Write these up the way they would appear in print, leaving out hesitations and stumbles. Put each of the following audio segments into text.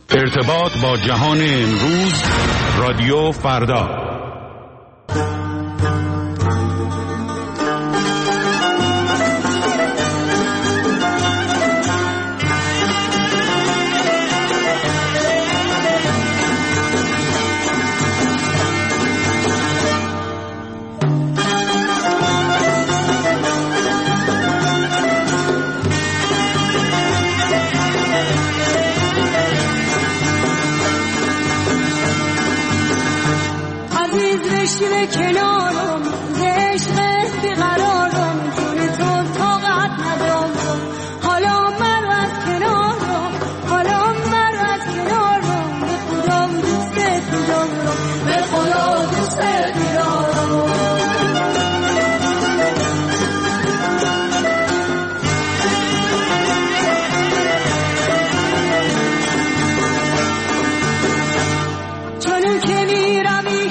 ارتباط با جهان امروز، رادیو فردا. کنارم عشق بیقرارم، جون تو طاقت ندارم، حالا من از کنارم، حالا من از کنارم، به خدا دوست دارم، به خدا دوست دارم. چون که میروی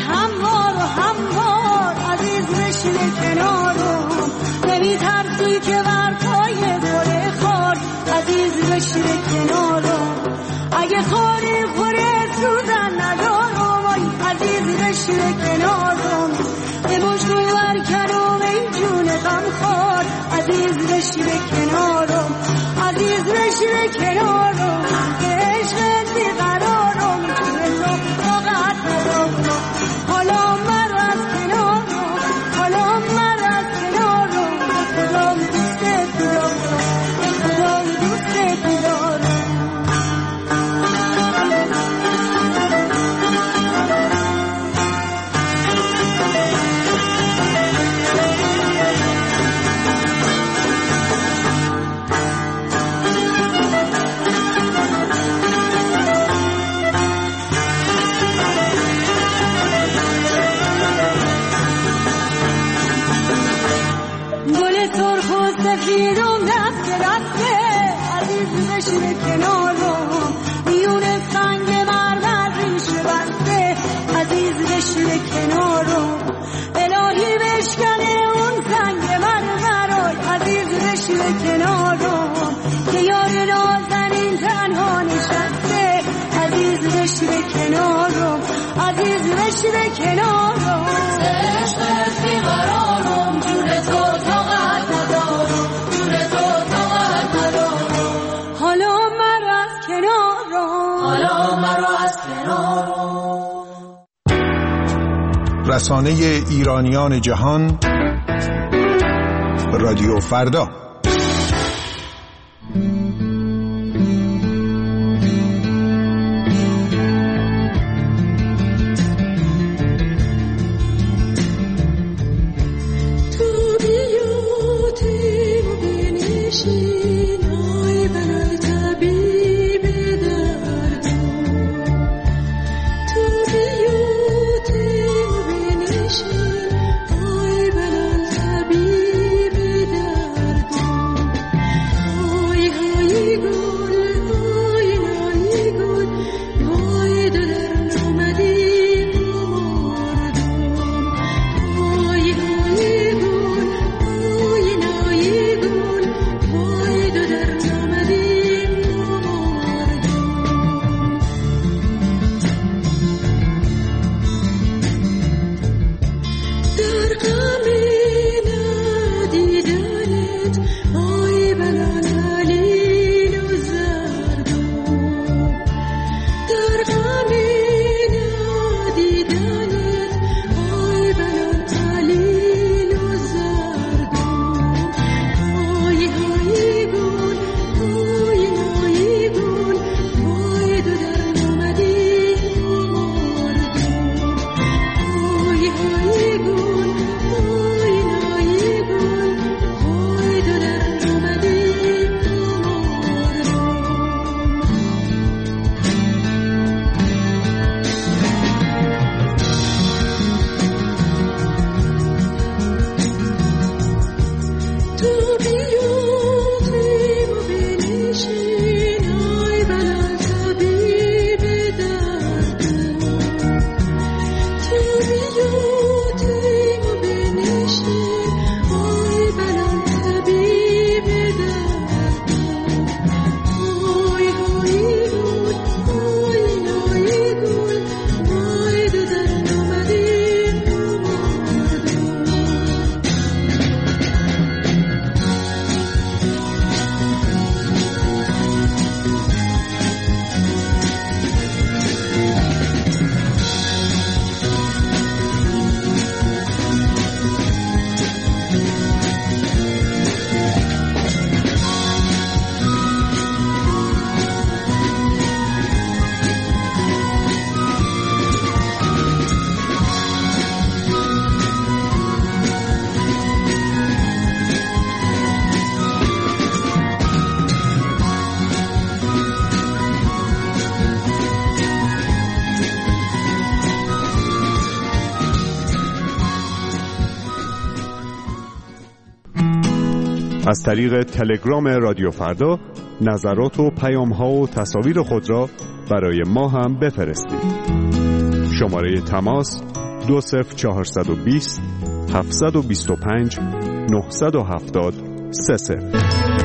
کنارم، نمی ترسی که بر پای گل خار عزیز بشین کنارم، اگه خاری خوره سوزن ندارم، آی عزیز بشین کنارم، به مشکل برکنم ای جون غم خار عزیز بشین کنارم، عزیز بشین کنارم، عشق بیقرارم، جون تو طاقت ندارم، حالا من از کنارم، حالا من از کنارم، به خدا دوست دارم، به خدا دوست دارم. سفیدم دست دسته عزیز بشین کنارم، میون سنگ مرمر ریش بسته عزیز بشین کنارم، الهی بشکنه اون سنگ مرمر عزیز بشین کنارم، که یار نازنین تنها نشسته عزیز بشین کنارم، عزیز بشین کنارم، عشقت بیقرارم، جون تو طاقت ندارم، جون تو طاقت ندارم، حالا مرا از کنارم، حالا مرا از کنارم. رسانه ایرانیان جهان، رادیو فردا. Ay ben al tabib از طریق تلگرام رادیو فردا نظرات و پیام‌ها و تصاویر خود را برای ما هم بفرستید. شماره تماس 20420 725 970 30.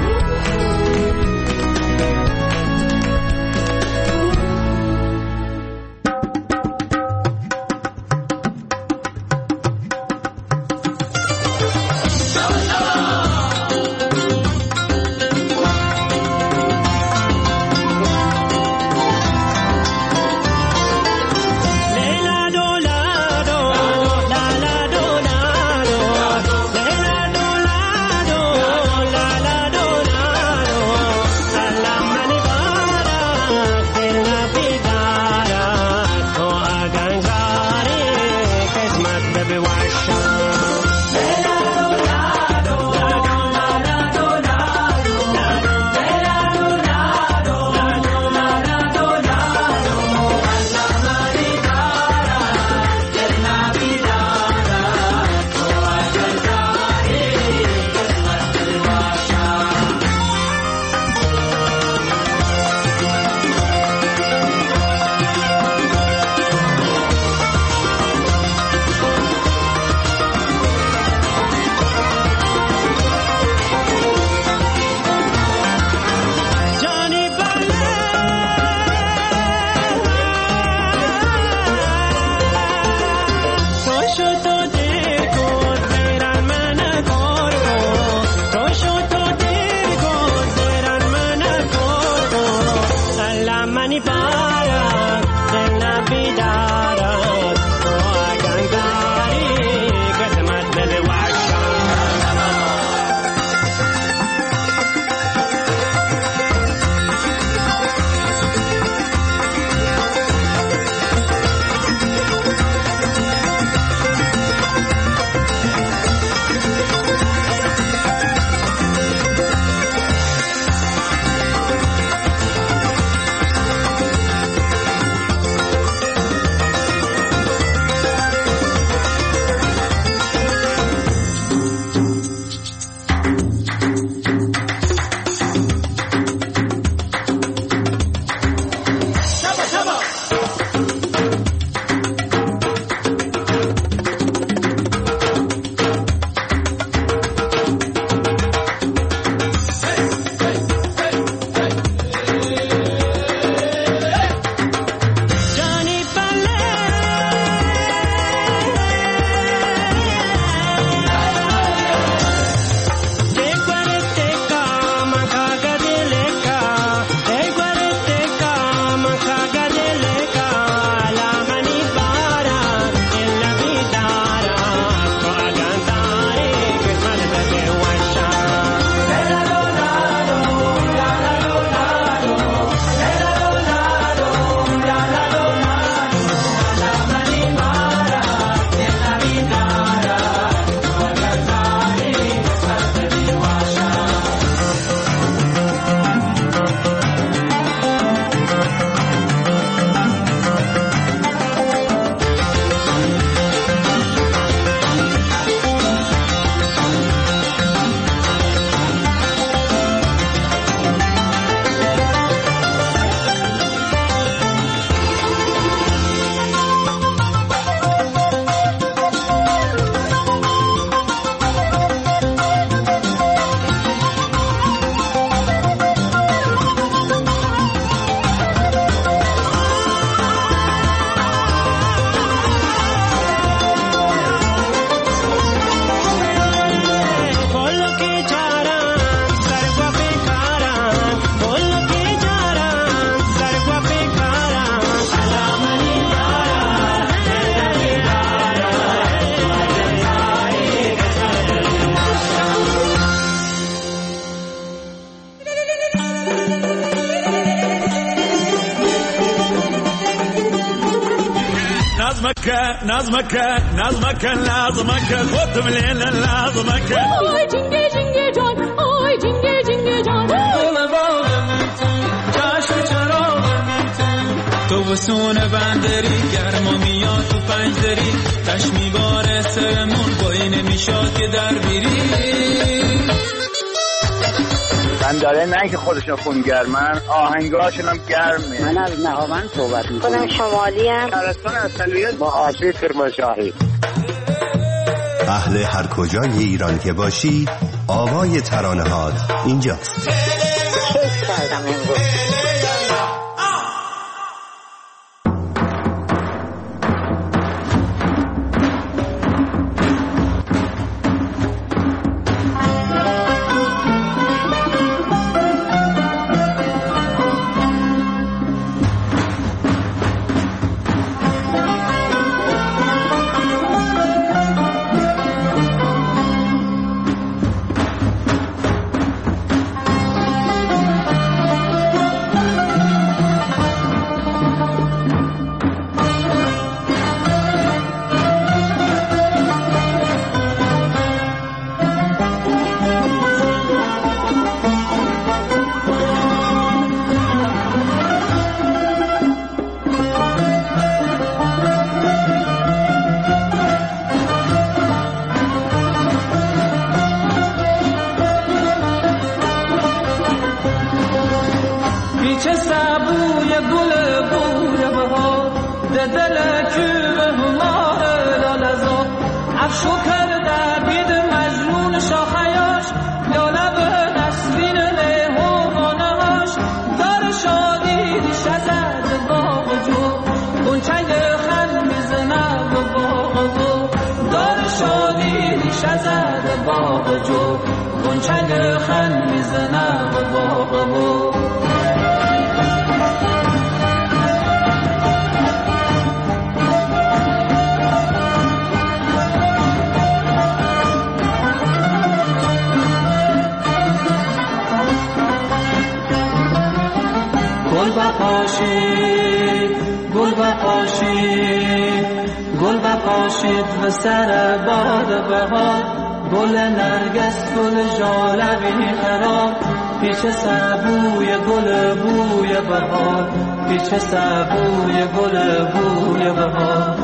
نظمك لازمك خد من لازمك آی جنگه جنگه جان آی جنگه جنگه جان چشم چراغ تو وسون بندری گرما میاد تو پنجدری تش میباره سرمون با این میشاد که در بیری خواهند داره، نه اینکه خودشون خونگرمن، آهنگاشون هم گرمه. من از نهاوند صحبت می‌کنم. خودم شمالی ام. شهرستان اصلیت با آشی کرمانشاهی. اهل هر کجای ایران که باشی، آوای ترانه‌هات اینجاست. کیف کردم امروز. گل بپاشید و سر باد بهار، گل نرگس گل ژالبی خراب، پیش سبوی گل بوی بهار، پیش سبوی گل بوی بهار،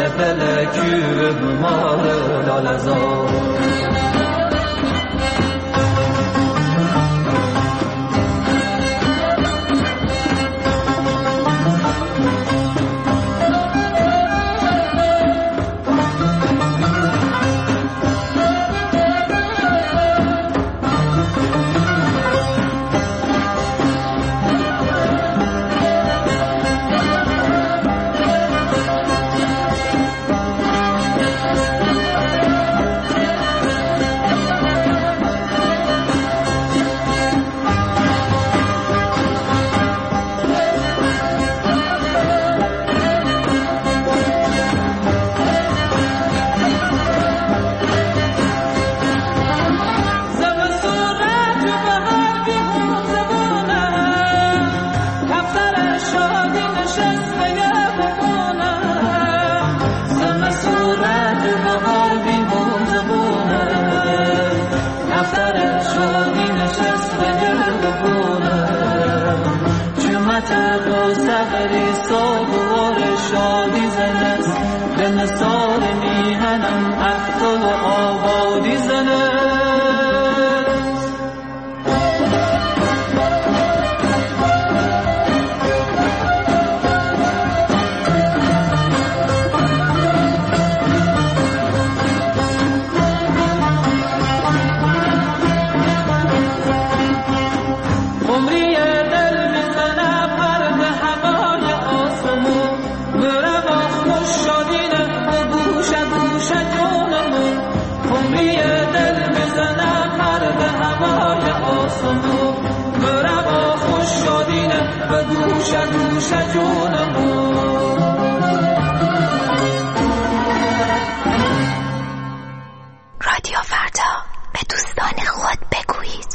دفل کیو بمار لالزار. رادیو فردا، به دوستان خود بگویید.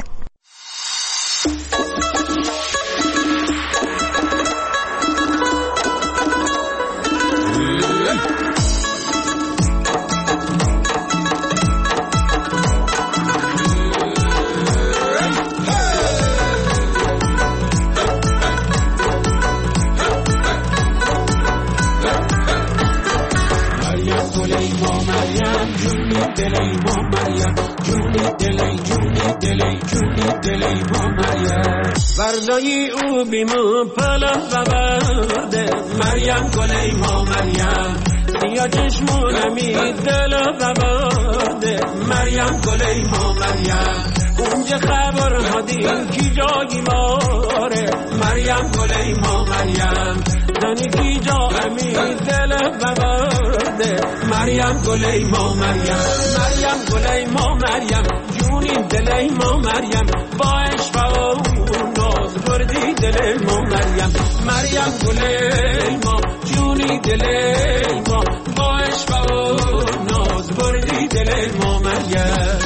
دلی جونی دلی ما مریم وردایی او بیمو پلا ببرده مریم گلی ما مریم یا چشمونمی دل ببرده مریم گلی ما مریم اونجا خبر هدیم کی جایی ماره مریم گلی ما مریم زنی کی جا امی دل ببرده مریم گلی ما مریم مریم گلی ما مریم جونی دلی ما مریم با عشق و ناز بردی دل ما مریم مریم گلی ما جونی دلی ما با عشق و ناز بردی دل ما مریم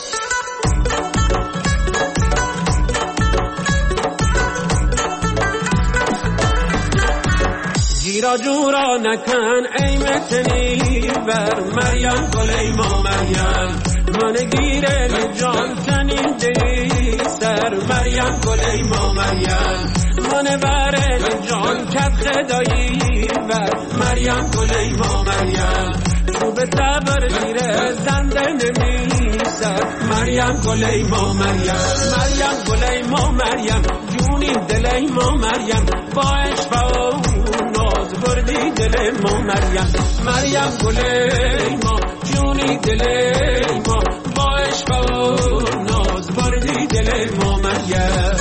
گیرا جورا نکن ای متنی بر مریم گلی ما مریم من گیره جان تنی دی سر مریم گلی ما مریم من بره جان کت خدایی بر مریم گلی ما مریم تو به تبر زیره زنده نمیسر مریم گلی ما مریم مریم گلی ما مریم جونی دلی ما مریم با عشق و ناز بردی دل ما مریم مریم گلی ما جونی دلی ما با عشق و ناز بردی دل ما مریم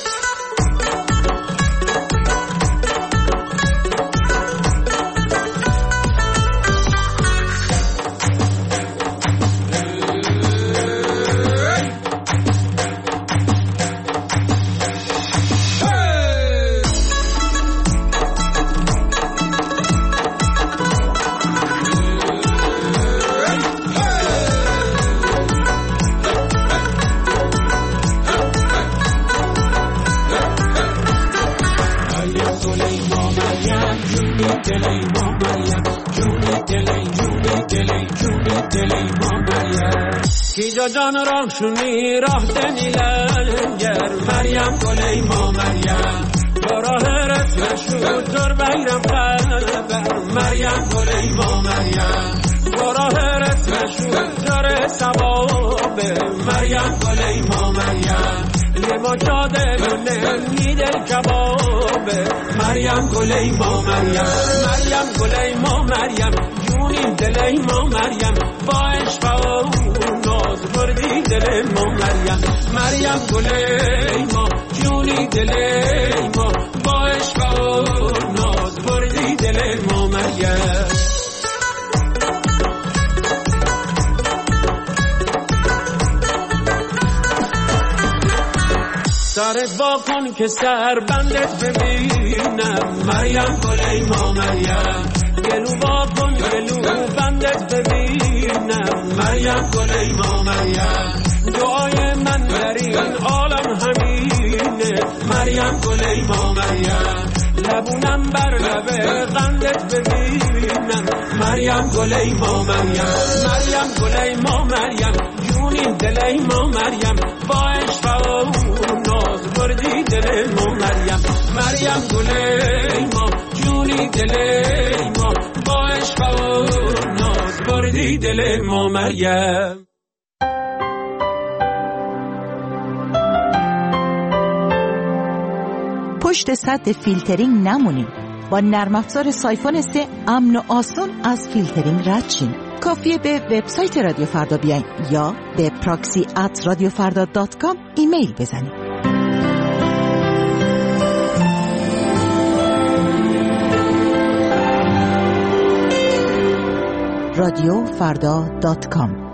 کیجا جان راه شونی راه دنی لنگر مریم گلی ما مریم براه رسم شد در بیرم قلبر مریم گلی ما مریم براه رسم شد در سباب مریم گلی ما مریم ما جاده منی دل کباب مریم گلی ما مریم مریم گلی ما مریم جونی دلی ما مریم با عشق و ناز بردی دل ما مریم مریم گلی ما جونی دلی ما با عشق و ناز بردی دل ما مریم سرت با کن که سر بندت ببینم مریم گلی ما مریم گلو با کن گلو بندت ببینم مریم گلی ما مریم دعای من در این عالم همینه مریم گلی ما مریم لبونم بر لب قندت ببینم مریم گلی ما مریم مریم گلی ما مریم جونی دلی ما مریم با عشق و ناز بردی دل ما مریم مریم گلی ما جونی دلی ما با عشق و ناز بردی دل ما مریم پشت سد فیلترینگ نمونید. با نرم افزار سایفون 3 امن و آسان از فیلترینگ رد شین. کافیه به وبسایت رادیو فردا بیاین یا به proxy@radiofarda.com ایمیل بزنید. radiofarda.com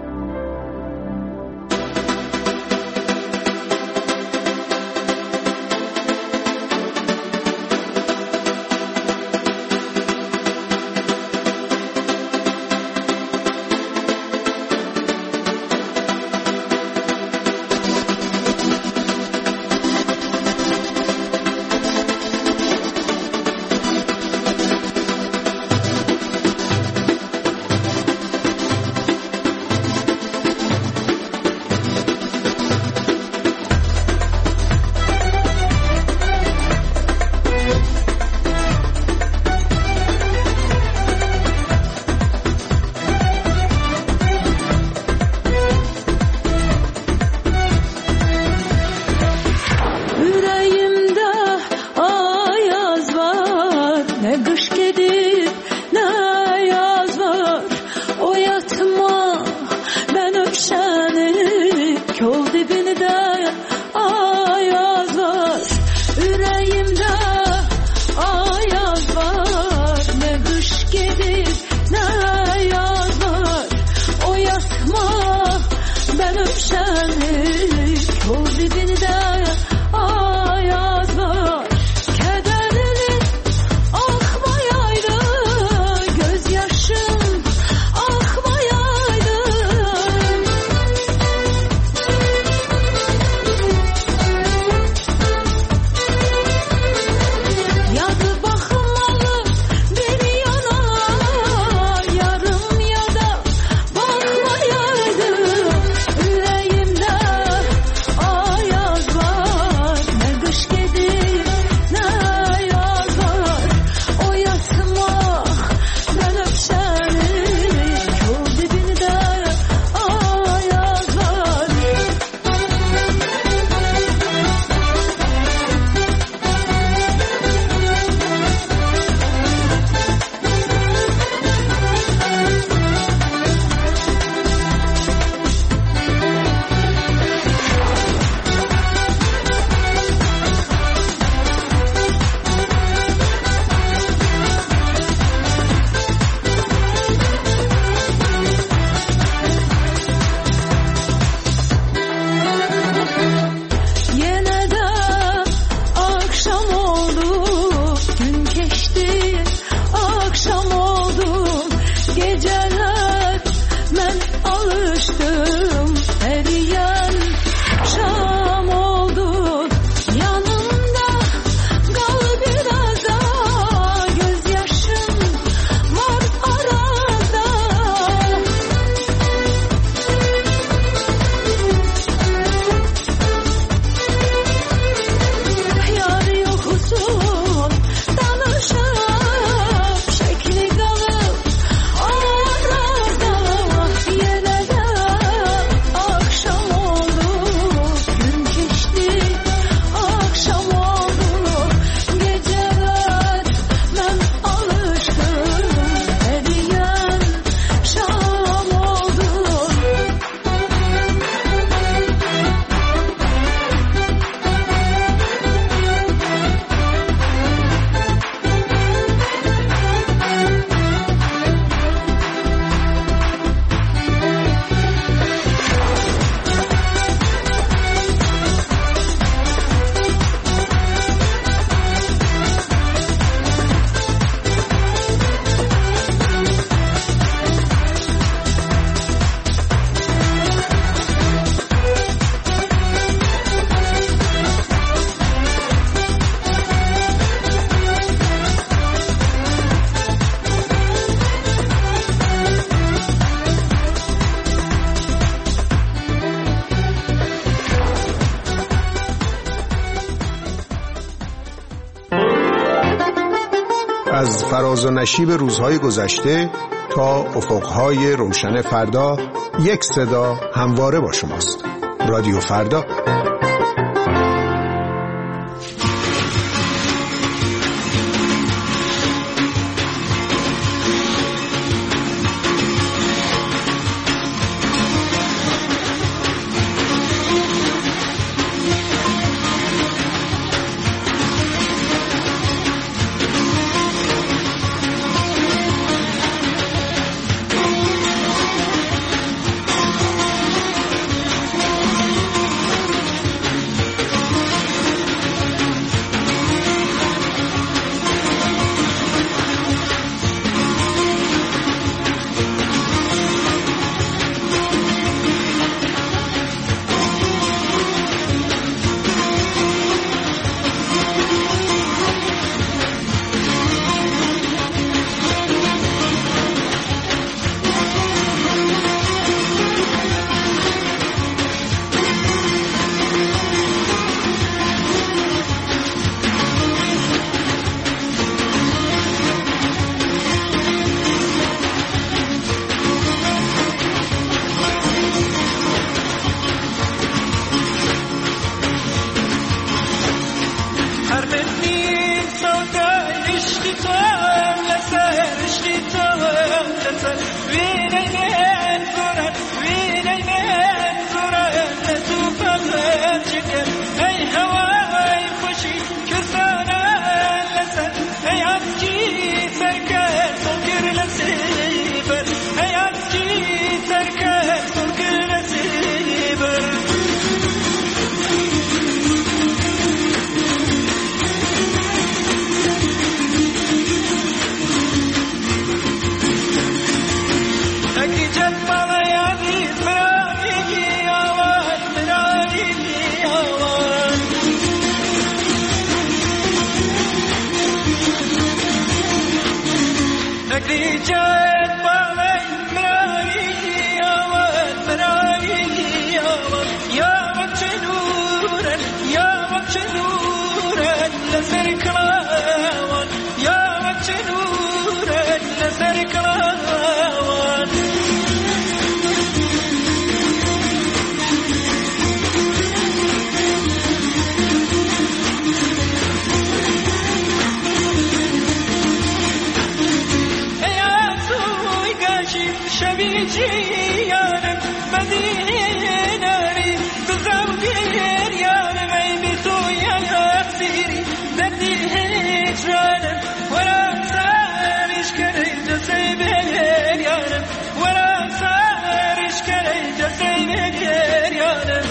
Ne kış gidip ne yaz var. O yatma ben öpşeni, kol dibinde ayaz var. Yüreğimde ayaz var. Ne kış gidip ne yaz var. O yatma ben öpşeni, kol dibinde ayaz var. Kederli akmayaydı, gözyaşım akmayaydı. Yadı bakmalı bir yana, yarım ya da bakmayaydı. Yüreğimde ayaz var. Ne kış gelir ne yaz var. O yatma ben öpşeni, kol dibinde ayaz var. Yine de akşam oldu, gün geçti, akşam oldu. Geceler ben alıştım, eriyen şam oldu. Yanımda kal biraz daha, gözyaşım var arada. Yar yoksun danışıp, şekli kalıp arada. Yine de akşam oldu, gün geçti, akşam oldu. Geceler ben alıştım, eriyen şam oldu. از فراز و نشیب روزهای گذشته تا افقهای روشن فردا، یک صدا همواره با شماست. رادیو فردا. عشق تو فکری جد بالای مرایی آمد مرایی آمد یا وقت نورن یا وقت نورن لسر کلاوان یا وقت نورن لسر کلاوان جيانم بدين ناري تزوجير يانم أي بسويا يصيري دردي هجرانم ولا صارش كريج سيبير يانم ولا صارش كريج سيبير يانم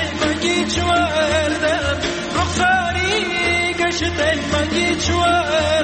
رخصاری گشت المنگی چوار